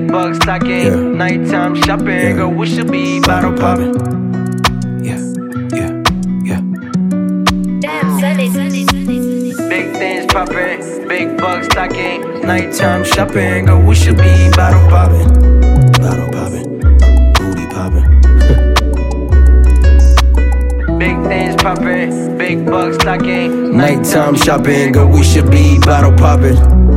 bucks stacking, nighttime shopping, girl, we should be bottle popping. Damn, Sunday. Big things popping, big bucks stacking, nighttime shopping, girl, we should be bottle popping. Bottle popping, booty popping. Big things popping, big bucks stacking, Nighttime shopping, girl, we should be bottle popping.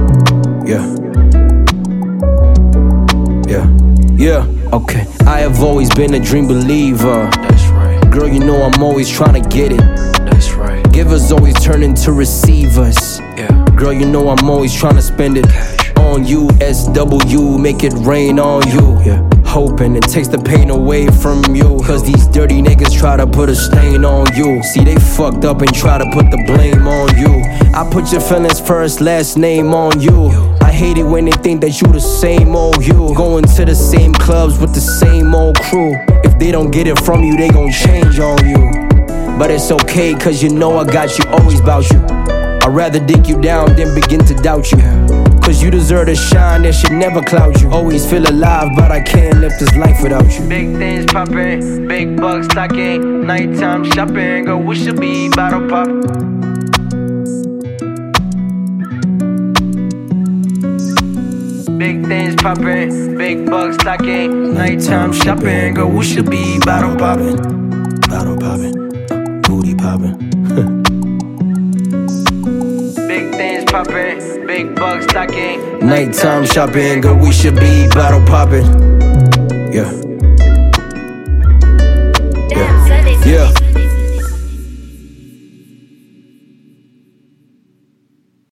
Yeah. Okay, I have always been a dream believer. That's right. Girl, you know I'm always trying to get it. That's right. Givers always turn into receivers. Yeah. Girl, you know I'm always trying to spend it on you. SW, make it rain on you. Yeah. Hoping it takes the pain away from you. Cause these dirty niggas try to put a stain on you. See, they fucked up and try to put the blame on you. I put your feelings first, last name on you. I hate it when they think that you the same old you. Going to the same clubs with the same old crew. If they don't get it from you, they gon' change on you. But it's okay, cause you know I got you, always bout you. I'd rather dig you down than begin to doubt you. Cause you deserve to shine, that should never cloud you. Always feel alive, but I can't live this life without you. Big things popping, big bucks stacking, nighttime shopping, girl, we should be bottle popping. Big things popping, big bucks stacking, nighttime shopping, girl, we should be bottle popping. Bottle popping, booty popping. Big things popping, big bucks stacking, Nighttime shopping, girl, we should be bottle popping. Yeah.